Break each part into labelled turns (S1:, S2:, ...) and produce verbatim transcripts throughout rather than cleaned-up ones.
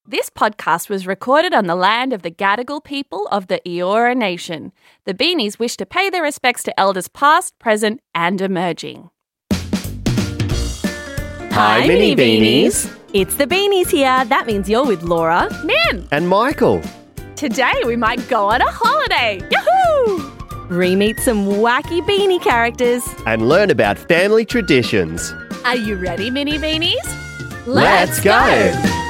S1: This podcast was recorded on the land of the Gadigal people of the Eora Nation. The Beanies wish to pay their respects to elders past, present and emerging.
S2: Hi, Mini Beanies.
S3: It's the Beanies here. That means you're with Laura,
S1: Nin,
S2: And Michael.
S1: today we might go on a holiday. Yahoo!
S3: re-meet some wacky beanie characters.
S2: And learn about family traditions.
S1: Are you ready, Mini Beanies?
S2: Let's go.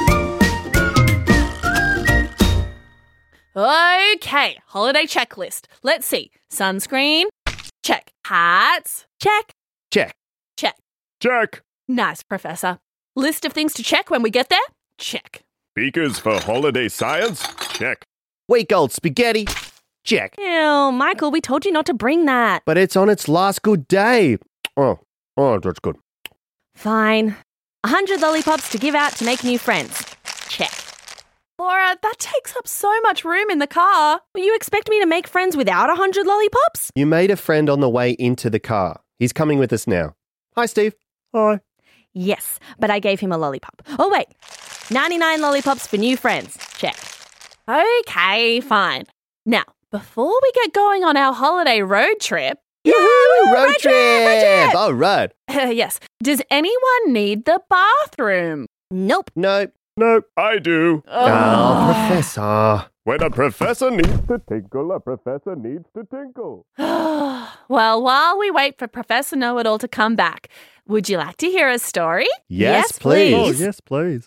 S1: Okay, holiday checklist. Let's see. Sunscreen, check. Hats,
S3: Check.
S2: Check.
S1: check.
S2: Check.
S1: Nice, Professor. List of things to check when we get there? Check.
S4: Speakers for holiday science? Check.
S2: Week old spaghetti? Check.
S3: Ew, Michael, we told you not to bring that.
S2: But it's on its last good day. Oh, oh, that's good.
S3: Fine. A hundred lollipops to give out to make new friends. Check.
S1: Laura, that takes up so much room in the car.
S3: Will you expect me to make friends without a hundred lollipops?
S2: You made a friend on the way into the car. He's coming with us now. Hi, Steve. Hi.
S3: Yes, but I gave him a lollipop. Oh, wait. ninety-nine lollipops for new friends. Check.
S1: Okay, fine. Now, before we get going on our holiday road trip,
S2: Yoo-hoo, road,
S3: road trip, road trip.
S2: Oh, road.
S1: uh, yes, does anyone need the bathroom?
S3: Nope.
S2: No.
S4: Nope, I do.
S2: Oh, Professor.
S4: When a professor needs to tinkle, a professor needs to tinkle.
S1: Well, while we wait for Professor Know-It-All to come back, would you like to hear a story?
S2: Yes,
S3: Yes,
S2: please.
S3: please.
S2: yes, please.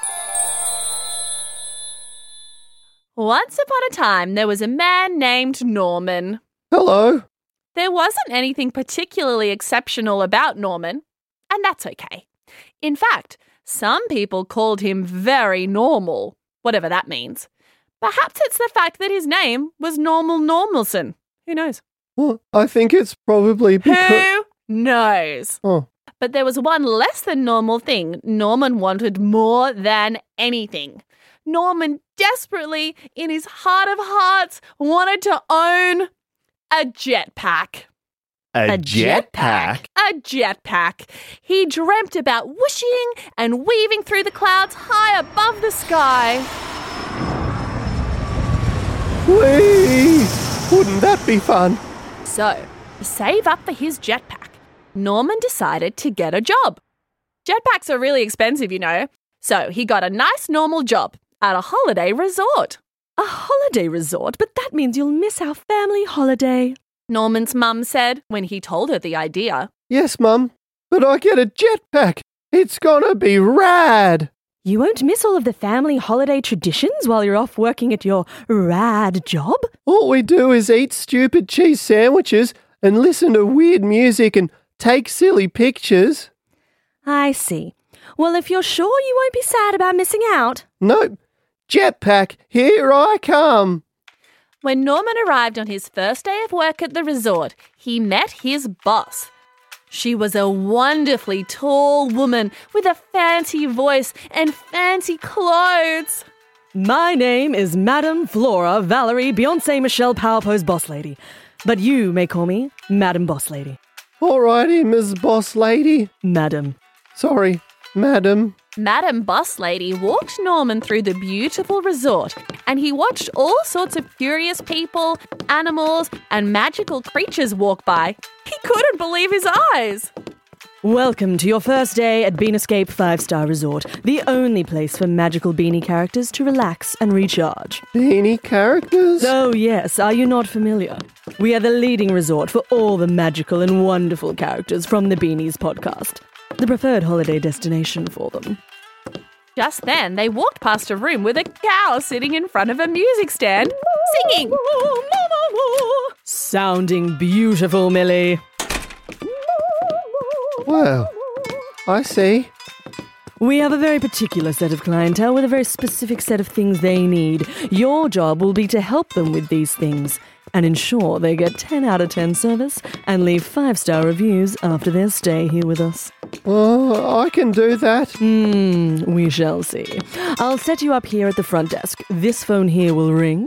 S1: Once upon a time, there was a man named Norman.
S2: Hello.
S1: There wasn't anything particularly exceptional about Norman, and that's okay. In fact, some people called him very normal, whatever that means. Perhaps it's the fact that his name was Normal Normalson. Who knows?
S2: Well, I think it's probably because...
S1: Who knows?
S2: Oh.
S1: But there was one less than normal thing Norman wanted more than anything. Norman desperately, in his heart of hearts, wanted to own a jetpack.
S2: A,
S3: A
S2: jetpack?
S1: A jetpack. He dreamt about whooshing and weaving through the clouds high above the sky.
S2: Whee! Wouldn't that be fun?
S1: So, to save up for his jetpack, Norman decided to get a job. Jetpacks are really expensive, you know. So he got a nice normal job at a holiday resort.
S3: A holiday resort? But that means you'll miss our family holiday.
S1: Norman's mum said when he told her the idea.
S2: Yes, Mum. But I get a jetpack. It's gonna be rad.
S3: You won't miss all of the family holiday traditions while you're off working at your rad job?
S2: All we do is eat stupid cheese sandwiches and listen to weird music and take silly pictures.
S3: I see. Well, if you're sure you won't be sad about missing out.
S2: Nope. Jetpack, here I come.
S1: When Norman arrived on his first day of work at the resort, he met his boss. She was a wonderfully tall woman with a fancy voice and fancy clothes.
S3: My name is Madame Flora Valerie Beyonce Michelle Powerpose Boss Lady. But you may call me Madame Boss Lady.
S2: Alrighty, Miss Boss Lady.
S3: Madam.
S2: Sorry, Madam.
S1: Madam Boss Lady walked Norman through the beautiful resort, and he watched all sorts of curious people, animals, and magical creatures walk by. He couldn't believe his eyes.
S3: Welcome to your first day at Bean Escape five-Star Resort, the only place for magical beanie characters to relax and recharge.
S2: Beanie characters?
S3: Oh yes, are you not familiar? We are the leading resort for all the magical and wonderful characters from the Beanies podcast, the preferred holiday destination for them.
S1: Just then, they walked past a room with a cow sitting in front of a music stand, singing.
S3: Sounding beautiful, Millie.
S2: Well, I see.
S3: We have a very particular set of clientele with a very specific set of things they need. Your job will be to help them with these things and ensure they get ten out of ten service and leave five-star reviews after their stay here with us.
S2: Oh, I can do that.
S3: Hmm, we shall see. I'll set you up here at the front desk. This phone here will ring.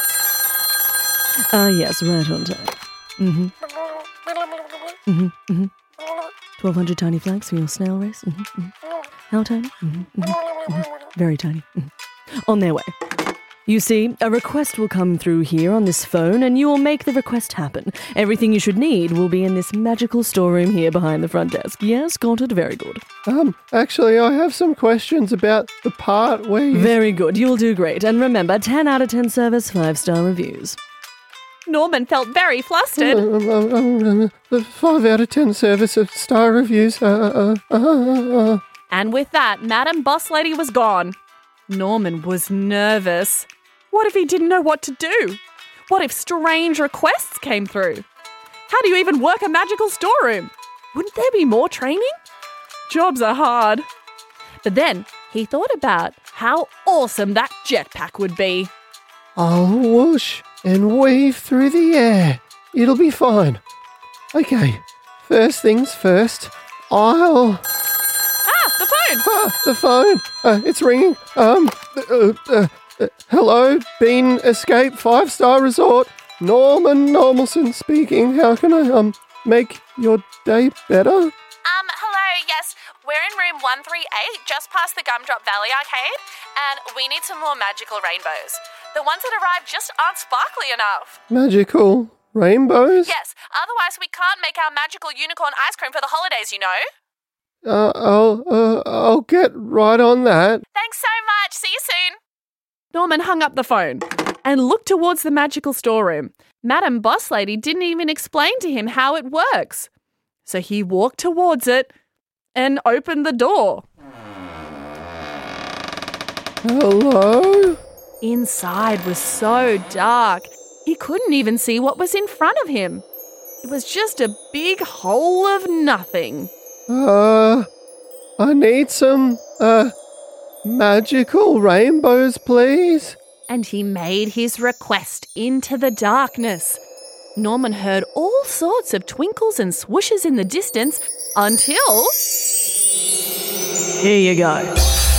S3: Ah, yes, right on time. Mm-hmm. Mm-hmm, mm-hmm. twelve hundred tiny flags for your snail race. Mm-hmm, mm-hmm. How tiny? Mm-hmm, mm-hmm, mm-hmm. Very tiny. Mm-hmm. On their way. You see, a request will come through here on this phone and you will make the request happen. Everything you should need will be in this magical storeroom here behind the front desk. Yes, got it? Very good.
S2: Um, actually, I have some questions about the part where you...
S3: Very good. You'll do great. And remember, ten out of ten service, five star reviews.
S1: Norman felt very flustered.
S2: Uh, uh, uh, uh, five out of ten service of star reviews. Uh, uh, uh, uh, uh.
S1: And with that, Madam Boss Lady was gone. Norman was nervous. What if he didn't know what to do? What if strange requests came through? How do you even work a magical storeroom? Wouldn't there be more training? Jobs are hard. But then he thought about how awesome that jetpack would be.
S2: I'll whoosh and weave through the air. It'll be fine. Okay, first things first, I'll...
S1: Ah, the phone!
S2: Ah, the phone! Uh, it's ringing. Um, uh, uh, uh, hello, Bean Escape Five Star Resort. Norman Normalson speaking. How can I, um, make your day better?
S1: Um, hello, yes, we're in room one three eight, just past the Gumdrop Valley Arcade, and we need some more magical rainbows. The ones that arrived just aren't sparkly enough.
S2: Magical rainbows?
S1: Yes, otherwise we can't make our magical unicorn ice cream for the holidays, you know.
S2: Uh, I'll, uh, I'll get right on that.
S1: Thanks so much, see you soon. Norman hung up the phone and looked towards the magical storeroom. Madam Boss Lady didn't even explain to him how it works. So he walked towards it and opened the door.
S2: Hello?
S1: Inside was so dark, he couldn't even see what was in front of him. It was just a big hole of nothing.
S2: Uh, I need some, uh, magical rainbows, please.
S1: And he made his request into the darkness. Norman heard all sorts of twinkles and swooshes in the distance until...
S3: Here you go.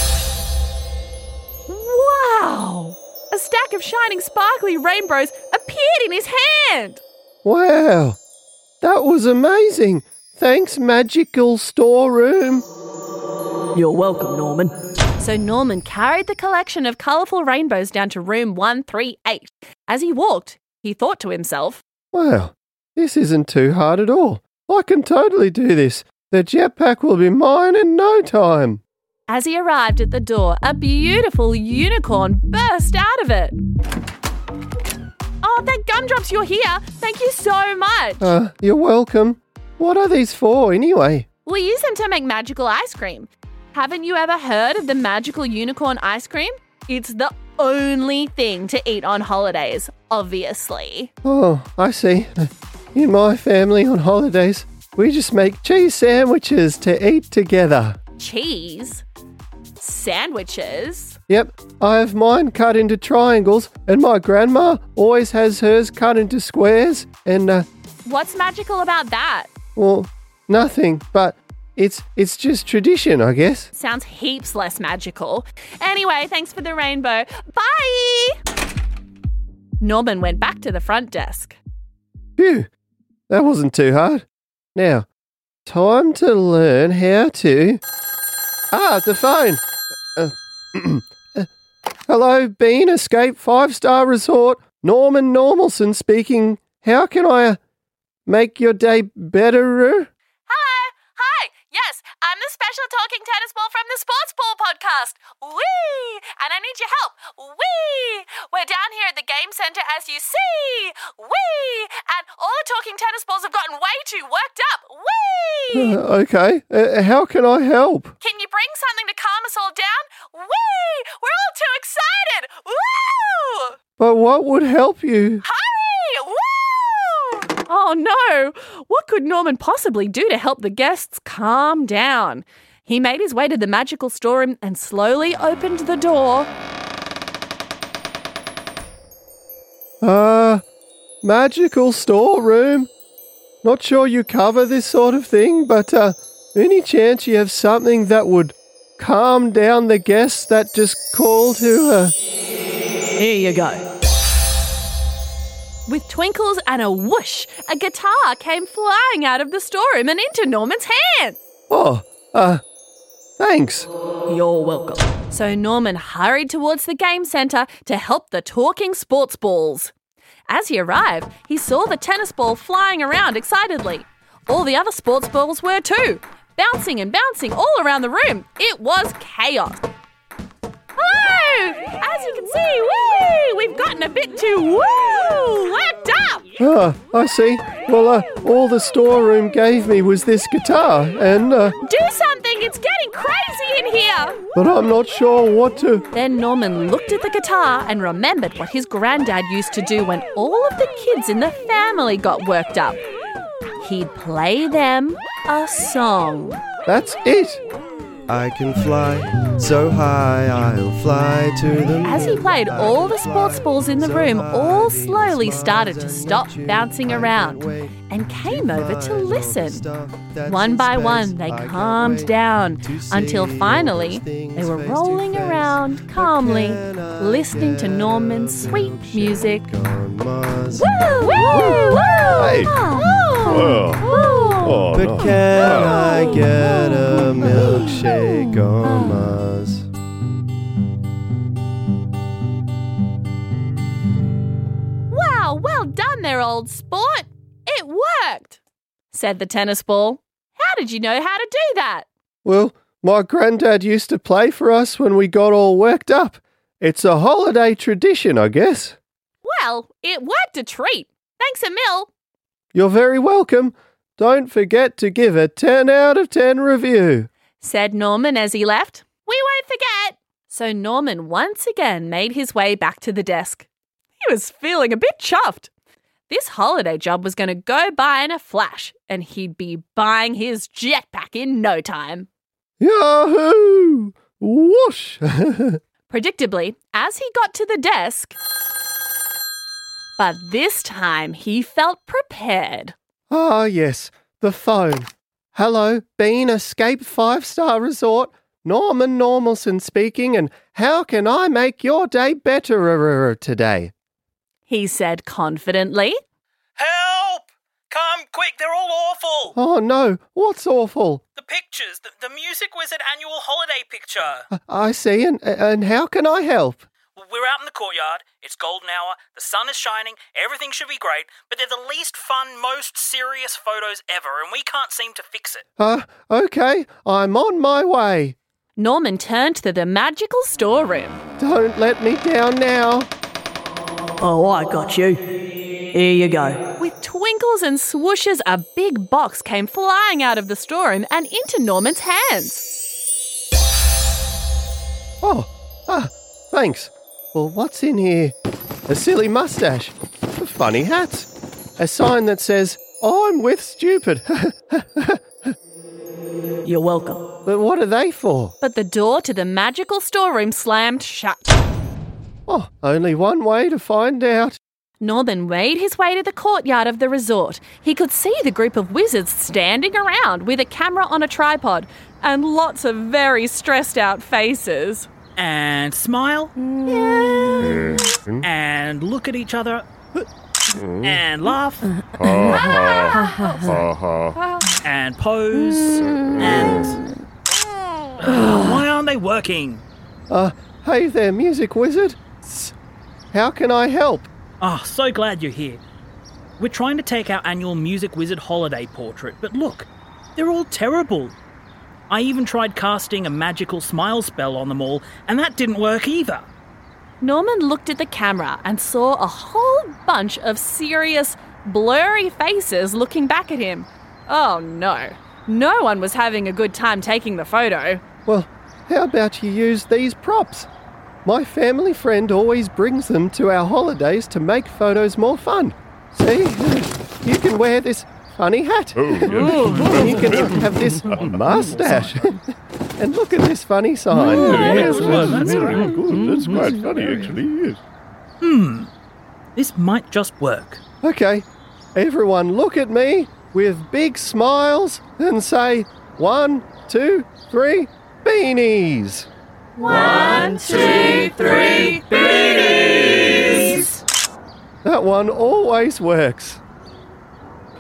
S1: Wow! A stack of shining sparkly rainbows appeared in his hand!
S2: Wow, that was amazing. Thanks, magical storeroom.
S3: You're welcome, Norman.
S1: So Norman carried the collection of colourful rainbows down to room one three eight. As he walked, he thought to himself,
S2: Wow, this isn't too hard at all. I can totally do this. The jetpack will be mine in no time.
S1: As he arrived at the door, a beautiful unicorn burst out of it. Oh, thank Gumdrops you're here. Thank you so much.
S2: Uh, you're welcome. What are these for, anyway?
S1: We use them to make magical ice cream. Haven't you ever heard of the magical unicorn ice cream? It's the only thing to eat on holidays, obviously.
S2: Oh, I see. In my family on holidays, we just make cheese sandwiches to eat together.
S1: Cheese? Sandwiches?
S2: Yep, I have mine cut into triangles, and my grandma always has hers cut into squares, and, uh,
S1: What's magical about that?
S2: well, nothing, but it's it's just tradition, I guess.
S1: Sounds heaps less magical. Anyway, thanks for the rainbow. Bye! Norman went back to the front desk.
S2: Phew, that wasn't too hard. Now, time to learn how to... Ah, the phone! Uh, uh, hello, Bean Escape Five Star Resort. Norman Normalson speaking. How can I uh, make your day better?
S1: Hello! Hi! Yes, I'm the special talking tennis ball from the Sports Ball podcast. Whee! And I need your help. Whee! We're down here at the game centre as you see. Whee! And all the talking tennis balls have gotten way too worked up. Whee!
S2: Uh, okay, uh, how can I help?
S1: Can you bring something to calm us all down? Whee! We're all too excited! Woo!
S2: But what would help you?
S1: Hurry! Woo! Oh no! What could Norman possibly do to help the guests calm down? He made his way to the magical storeroom and slowly opened the door.
S2: Uh, magical storeroom? Not sure you cover this sort of thing, but uh, any chance you have something that would calm down the guests that just call to... Uh...
S3: Here you go.
S1: With twinkles and a whoosh, a guitar came flying out of the storeroom and into Norman's hand.
S2: Oh, uh, thanks.
S3: You're welcome.
S1: So Norman hurried towards the game centre to help the talking sports balls. As he arrived, he saw the tennis ball flying around excitedly. All the other sports balls were too, bouncing and bouncing all around the room. It was chaos. Hello! As you can see, woo, we've gotten a bit too woo, worked up.
S2: Ah, I see. Well, uh, all the storeroom gave me was this guitar, and, uh,
S1: Do something, it's getting crazy in here.
S2: but I'm not sure what to...
S1: Then Norman looked at the guitar and remembered what his granddad used to do when all of the kids in the family got worked up. He'd play them a song.
S2: That's it.
S5: I can fly so high, I'll fly to the moon.
S1: As he played, all the sports balls in the room all slowly started to stop bouncing around and came over to listen. One by one, they calmed down until finally they were rolling around calmly, listening to Norman's sweet music. Woo! Woo! Woo!
S2: Hey.
S4: Well, oh,
S5: But
S4: no.
S5: can I get a milkshake on Mars?
S1: Wow, well done there, old sport. It worked, said the tennis ball. How did you know how to do that?
S2: Well, my granddad used to play for us when we got all worked up. It's a holiday tradition, I guess.
S1: Well, it worked a treat. Thanks a mil.
S2: You're very welcome. Don't forget to give a ten out of ten review.
S1: Said Norman as he left. We won't forget. So Norman once again made his way back to the desk. He was feeling a bit chuffed. This holiday job was going to go by in a flash, and he'd be buying his jetpack in no time.
S2: Yahoo! Whoosh!
S1: Predictably, as he got to the desk, but this time he felt prepared.
S2: Ah, yes, the phone. Hello, Bean Escape Five-Star Resort. Norman Normalson speaking, and how can I make your day better today?
S1: He said confidently.
S6: Help! Come, quick, they're all awful!
S2: Oh no, what's awful?
S6: The pictures, the, the Music Wizard annual holiday picture.
S2: I see, and, and how can I help?
S6: We're out in the courtyard, it's golden hour, the sun is shining, everything should be great, but they're the least fun, most serious photos ever, and we can't seem to fix it.
S2: Uh, okay, I'm on my way.
S1: Norman turned to the magical storeroom.
S2: Don't let me down now.
S3: Oh, I got you. Here you go.
S1: With twinkles and swooshes, a big box came flying out of the storeroom and into Norman's hands.
S2: Oh, ah, thanks. Well, what's in here? A silly mustache, a funny hat, a sign that says, I'm with stupid.
S3: You're welcome.
S2: But what are they for?
S1: But the door to the magical storeroom slammed shut.
S2: Oh, only one way to find out.
S1: Norman made his way to the courtyard of the resort. He could see the group of wizards standing around with a camera on a tripod and lots of very stressed out faces.
S6: And smile. And look at each other. And laugh. And pose. And... Why aren't they working?
S2: Uh, hey there, Music Wizard. How can I help?
S6: Oh, so glad you're here. We're trying to take our annual Music Wizard holiday portrait, but look, they're all terrible. I even tried casting a magical smile spell on them all, and that didn't work either.
S1: Norman looked at the camera and saw a whole bunch of serious, blurry faces looking back at him. Oh no, no one was having a good time taking the photo.
S2: Well, how about you use these props? My family friend always brings them to our holidays to make photos more fun. See, you can wear this funny hat. And you can have this mustache. And look at this funny sign.
S4: Yes, that's very good. That's quite funny, actually, yes.
S6: Hmm, this might just work.
S2: Okay, everyone look at me with big smiles and say, one, two, three, beanies.
S1: One, two, three, beanies!
S2: That one always works.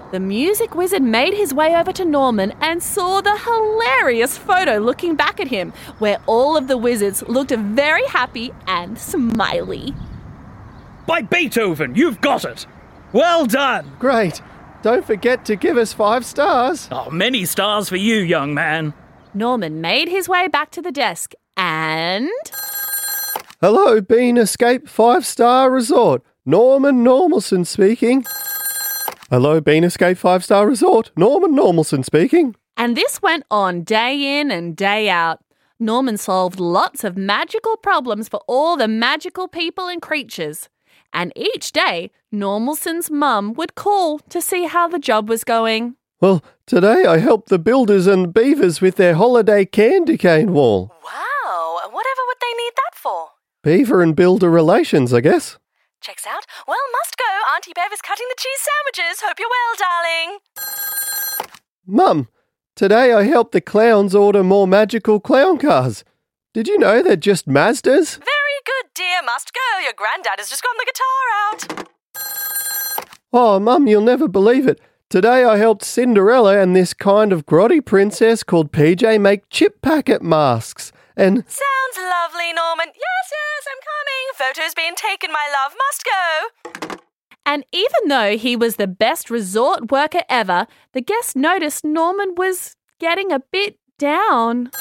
S1: The music wizard made his way over to Norman and saw the hilarious photo looking back at him, where all of the wizards looked very happy and smiley.
S6: By Beethoven, you've got it! Well done!
S2: Great. Don't forget to give us five stars.
S6: Oh, many stars for you, young man.
S1: Norman made his way back to the desk and...
S2: Hello, Bean Escape five-star resort. Norman Normalson speaking. Hello, Bean Escape five-star resort. Norman Normalson speaking.
S1: And this went on day in and day out. Norman solved lots of magical problems for all the magical people and creatures. And each day, Normalson's mum would call to see how the job was going.
S2: Well, today I helped the builders and beavers with their holiday candy cane wall.
S3: Wow, whatever would they need that for?
S2: Beaver and builder relations, I guess.
S3: Checks out. Well, must go. Auntie Bev is cutting the cheese sandwiches. Hope you're well, darling.
S2: Mum, today I helped the clowns order more magical clown cars. Did you know they're just Mazdas?
S3: Very good, dear. Must go. Your granddad has just gotten the guitar out.
S2: Oh, Mum, you'll never believe it. Today I helped Cinderella and this kind of grotty princess called P J make chip packet masks. And
S3: Sounds lovely, Norman. Yes, yes, I'm coming. Photos being taken, my love. Must go.
S1: And even though he was the best resort worker ever, the guests noticed Norman was getting a bit down.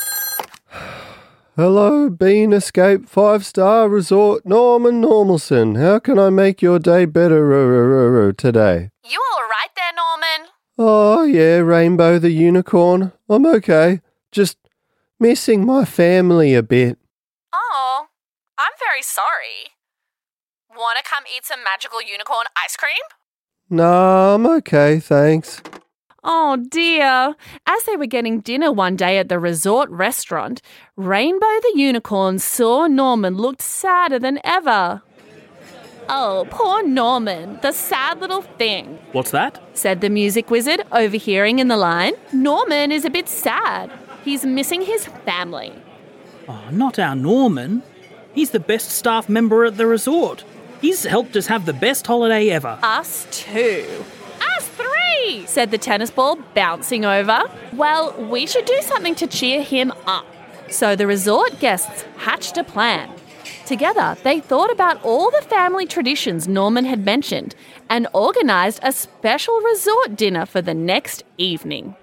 S2: hello, Bean Escape five-star resort, Norman Normalson. How can I make your day better today?
S1: You all right there, Norman?
S2: Oh, yeah, Rainbow the unicorn. I'm okay. Just missing my family a bit.
S1: Oh, I'm very sorry. Want to come eat some magical unicorn ice cream?
S2: Nah, I'm okay, thanks.
S1: Oh dear. As they were getting dinner one day at the resort restaurant, Rainbow the unicorn saw Norman looked sadder than ever. Oh, poor Norman, the sad little thing,
S6: What's that?
S1: said the music wizard, overhearing in the line. Norman is a bit sad. He's missing his family.
S6: Oh, not our Norman. He's the best staff member at the resort. He's helped us have the best holiday ever.
S1: Us too. Us three, said the tennis ball, bouncing over. Well, we should do something to cheer him up. So the resort guests hatched a plan. Together, they thought about all the family traditions Norman had mentioned and organised a special resort dinner for the next evening.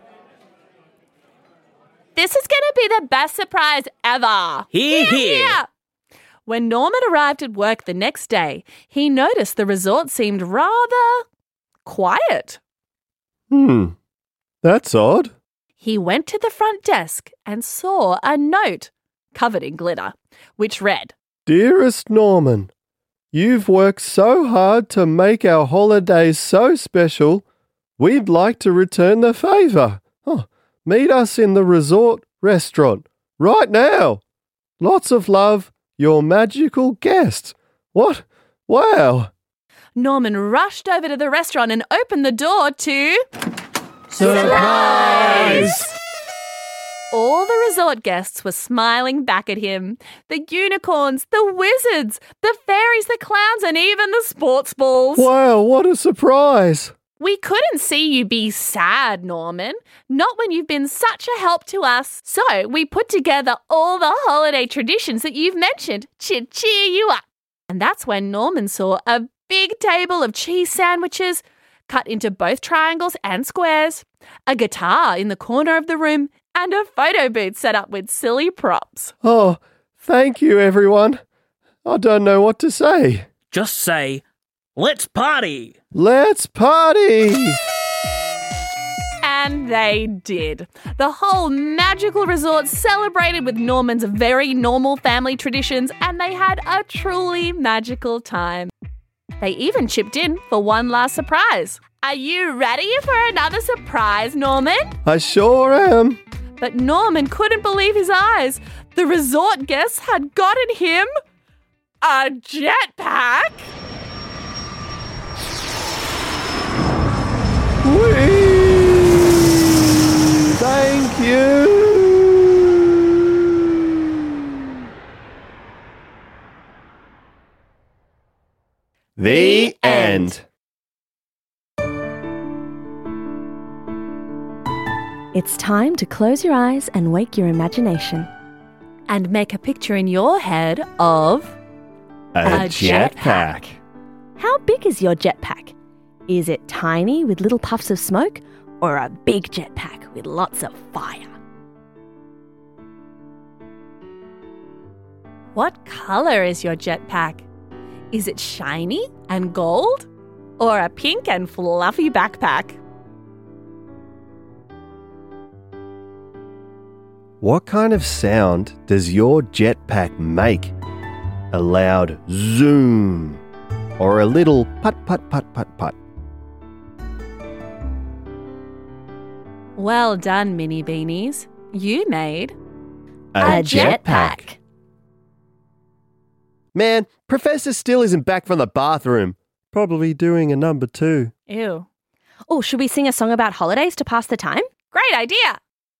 S1: This is going to be the best surprise ever.
S6: Hear, hear.
S1: When Norman arrived at work the next day, he noticed the resort seemed rather quiet.
S2: Hmm, that's odd.
S1: He went to the front desk and saw a note covered in glitter, which read,
S2: Dearest Norman, you've worked so hard to make our holidays so special, we'd like to return the favour. Oh, meet us in the resort restaurant right now. Lots of love, your magical guests. What? Wow.
S1: Norman rushed over to the restaurant and opened the door to...
S2: Surprise!
S1: All the resort guests were smiling back at him. The unicorns, the wizards, the fairies, the clowns, and even the sports balls.
S2: Wow, what a surprise.
S1: We couldn't see you be sad, Norman. Not when you've been such a help to us. So we put together all the holiday traditions that you've mentioned to cheer you up. And that's when Norman saw a big table of cheese sandwiches cut into both triangles and squares, a guitar in the corner of the room, and a photo booth set up with silly props.
S2: Oh, thank you, everyone. I don't know what to say.
S6: Just say, let's party.
S2: Let's party!
S1: And they did. The whole magical resort celebrated with Norman's very normal family traditions, and they had a truly magical time. They even chipped in for one last surprise. Are you ready for another surprise, Norman?
S2: I sure am.
S1: But Norman couldn't believe his eyes. The resort guests had gotten him a jetpack.
S2: Whee! Thank you. The end.
S3: It's time to close your eyes and wake your imagination.
S1: And make a picture in your head of
S2: A,
S1: A jetpack.
S3: How big is your jetpack? Is it tiny with little puffs of smoke or a big jetpack with lots of fire?
S1: What colour is your jetpack? Is it shiny and gold or a pink and fluffy backpack?
S2: What kind of sound does your jetpack make? A loud zoom or a little put put put put put?
S1: Well done, Mini Beanies. You made
S2: A, Man, Professor still isn't back from the bathroom. Probably doing a number two.
S1: Ew.
S3: Oh, should we sing a song about holidays to pass the time?
S1: Great idea!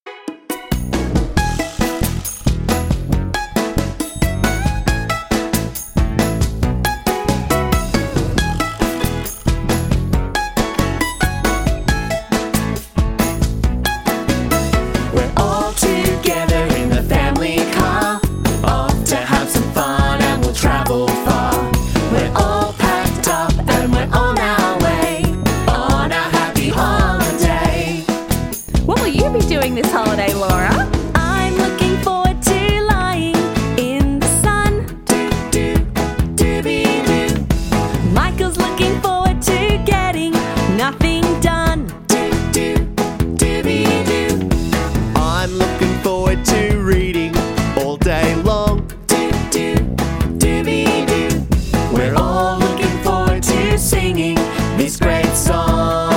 S7: We're all together in the family car, off to have some fun and we'll travel far. We're all packed up and we're on our way, on our happy holiday.
S1: What will you be doing this holiday, Laura?
S3: I'm looking forward to lying in the sun.
S7: Do, do, dooby-doo.
S3: Michael's looking forward to getting nothing done.
S7: Do, do, dooby-doo.
S5: I'm looking forward to reading all day long.
S7: Do, do, dooby-doo. We're all looking forward to singing this great song.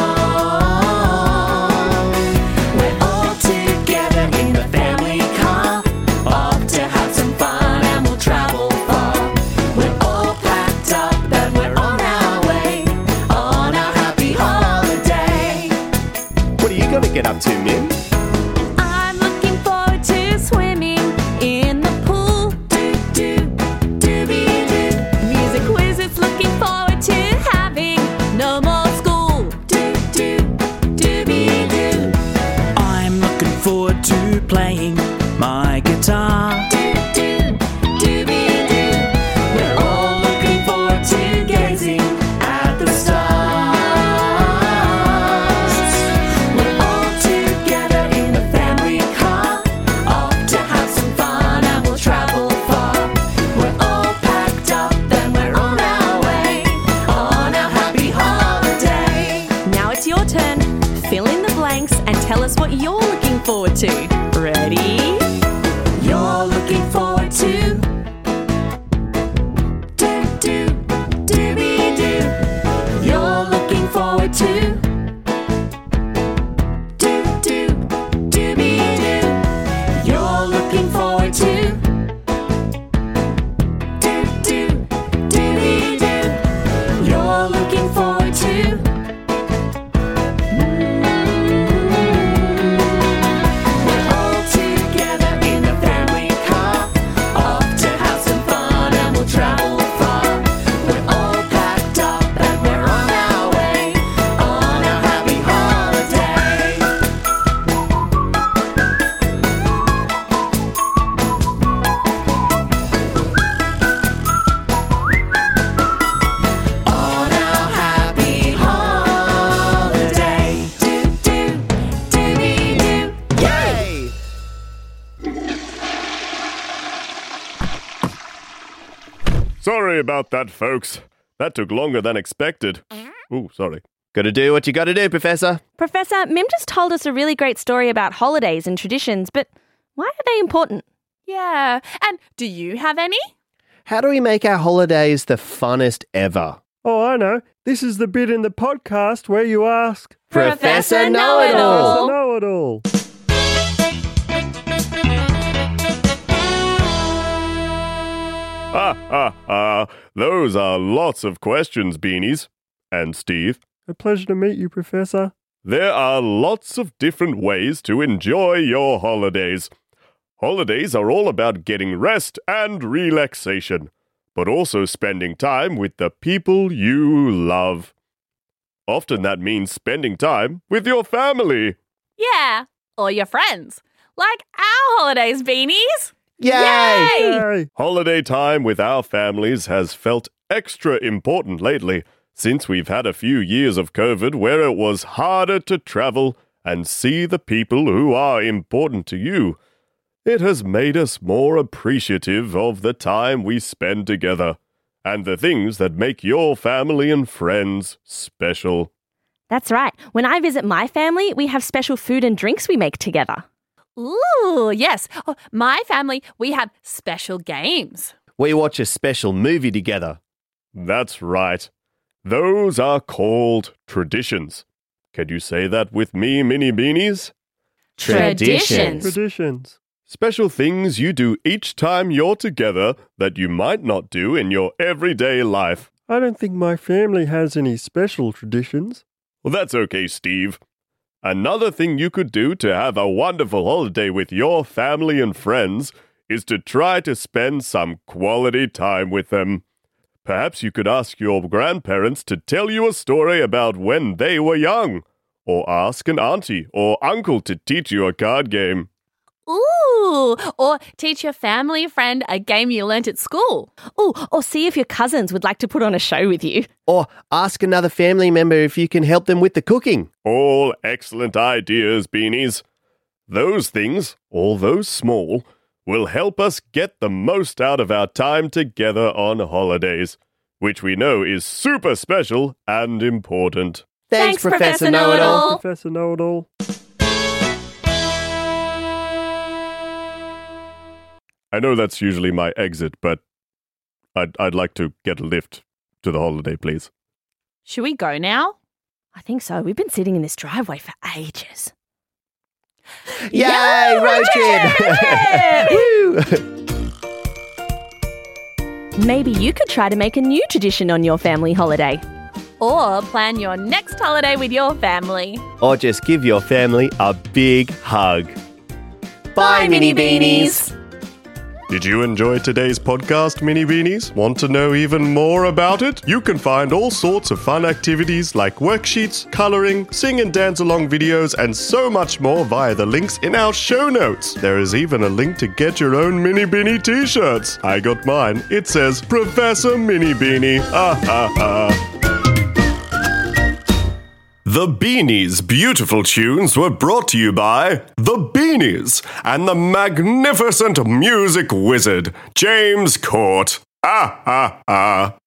S7: We're all together in the family car, off to have some fun and we'll travel far. We're all packed up and we're on our way, on our happy holiday.
S2: What are you going to get up to, Mim?
S1: I'm looking forward to swimming in the pool.
S7: Do, do, dooby-doo.
S1: Music Wizard's looking forward to having no more school.
S7: Do, do, dooby-doo.
S6: I'm looking forward to playing my guitar.
S7: Do, do, dooby-doo. We're all looking forward to gazing at the stars. We're all together in a family car, off to have some fun and we'll travel far. We're all packed up and we're on our way, on our happy holiday.
S3: Now it's your turn. Fill in the blanks and tell us what you're looking forward to. Ready?
S7: You're looking forward to do do dooby-doo. You're looking forward to do do dooby-doo. You're looking forward to do do dooby-doo. You're looking forward to We're all together in a family car, off to have some fun and we'll travel far. We're all packed up and we're on our way, on our happy holiday. On our happy holiday. Do, do, dooby-doo. Yay!
S4: Sorry about that, folks. That took longer than expected. Ooh, sorry.
S2: Got to do what you got to do, Professor.
S3: Professor, Mim just told us a really great story about holidays and traditions, but why are they important?
S1: Yeah. And do you have any?
S2: How do we make our holidays the funnest ever?
S5: Oh, I know. This is the bit in the podcast where you ask
S1: Professor Know-It-All.
S5: Professor Know-It-All.
S4: Ha ha ha. Those are lots of questions, Beanies. And Steve.
S5: A pleasure to meet you, Professor.
S4: There are lots of different ways to enjoy your holidays. Holidays are all about getting rest and relaxation, but also spending time with the people you love. Often that means spending time with your family.
S1: Yeah. or your friends. Like our holidays, Beanies.
S2: Yay!
S5: Yay!
S4: Holiday time with our families has felt extra important lately, since we've had a few years of COVID where it was harder to travel and see the people who are important to you. It has made us more appreciative of the time we spend together and the things that make your family and friends special.
S8: That's right. When I visit my family, we have special food and drinks we make together.
S1: Ooh, yes. Oh, my family, we have special games.
S2: We watch a special movie together.
S4: That's right. Those are called traditions. Can you say that with me, Mini Beanies?
S1: Traditions.
S5: Traditions.
S4: Special things you do each time you're together that you might not do in your everyday life.
S5: I don't think my family has any special traditions.
S4: Well, that's okay, Steve. Another thing you could do to have a wonderful holiday with your family and friends is to try to spend some quality time with them. Perhaps you could ask your grandparents to tell you a story about when they were young, or ask an auntie or uncle to teach you a card game.
S1: Ooh, or teach your family friend a game you learnt at school.
S8: Oh, or see if your cousins would like to put on a show with you.
S2: Or ask another family member if you can help them with the cooking.
S4: All excellent ideas, Beanies. Those things, although small, will help us get the most out of our time together on holidays, which we know is super special and important.
S2: Thanks,
S1: Thanks, Professor
S2: Professor Know-it-all.
S5: Professor Know-it-all.
S4: I know that's usually my exit, but I'd, I'd like to get a lift to the holiday, please.
S1: Should we go now?
S8: I think so. We've been sitting in this driveway for ages.
S2: Yay, road trip! Woo!
S8: Maybe you could try to make a new tradition on your family holiday.
S1: Or plan your next holiday with your family.
S2: Or just give your family a big hug.
S1: Bye, Mini Beanies.
S4: Did you enjoy today's podcast, Mini Beanies? Want to know even more about it? You can find all sorts of fun activities like worksheets, coloring, sing and dance along videos, and so much more via the links in our show notes. There is even a link to get your own Mini Beanie t-shirts. I got mine. It says Professor Mini Beanie. Ah ha ha. The Beanies' beautiful tunes were brought to you by The Beanies and the magnificent music wizard, James Court. Ah, ah, ah.